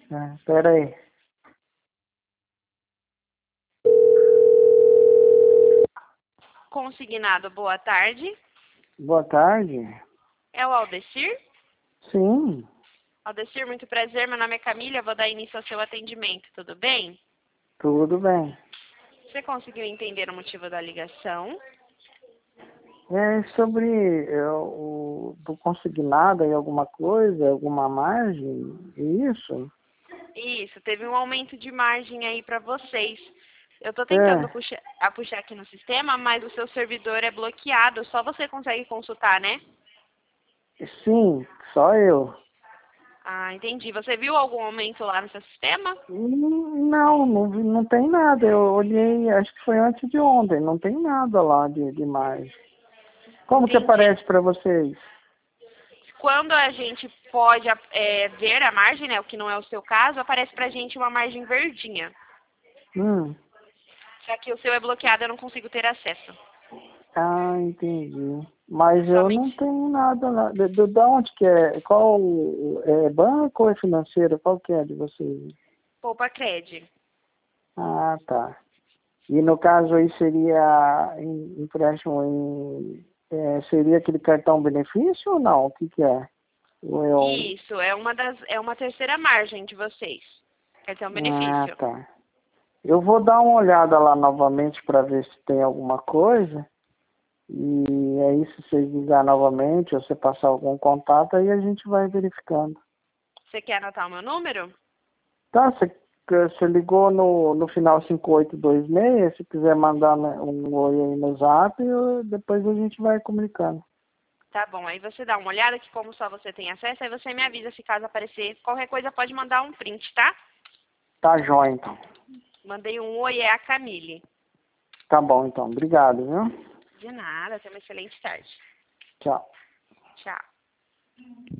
Espera aí. Consignado, boa tarde. Boa tarde. É o Aldecir? Sim, Aldecir, muito prazer. Meu nome é Camila. Vou dar início ao seu atendimento, tudo bem? tudo bem. Você conseguiu entender o motivo da ligação? É sobre o do consignado aí alguma coisa, alguma margem, é isso? Isso, teve um aumento de margem aí para vocês. Eu estou tentando É, puxar aqui no sistema, mas o seu servidor é bloqueado. Só você consegue consultar, né? sim, só eu. Ah, entendi. Você viu algum aumento lá no seu sistema? Não tem nada. Eu olhei, acho que foi antes de ontem, não tem nada lá de margem. Como que Entendi. aparece para vocês? Quando a gente pode ver a margem, né, o que não é o seu caso, aparece pra gente uma margem verdinha. Hum, Só que o seu é bloqueado, eu não consigo ter acesso. entendi. Mas eu não Somente tenho nada lá. De onde que é? Qual é banco ou é financeiro? Qual que é de vocês? Poupa Cred. Ah, tá. E no caso aí seria empréstimo seria aquele cartão benefício ou não? O que que é? Ou é um... Isso, é uma terceira margem de vocês. Cartão Ah, benefício. tá. Eu vou dar uma olhada lá novamente para ver se tem alguma coisa. E aí se você ligar novamente ou você passar algum contato, aí a gente vai verificando. Você quer anotar o meu número? Tá, você ligou no final 5826, se quiser mandar um oi aí no zap, depois a gente vai comunicando. Tá bom, aí você dá uma olhada que como só você tem acesso, aí você me avisa se caso aparecer. Qualquer coisa pode mandar um print, tá? Tá jóia, então. Mandei um oi, é a Camille. Tá bom, então. Obrigado, viu? De nada, tenha uma excelente tarde. Tchau. Tchau.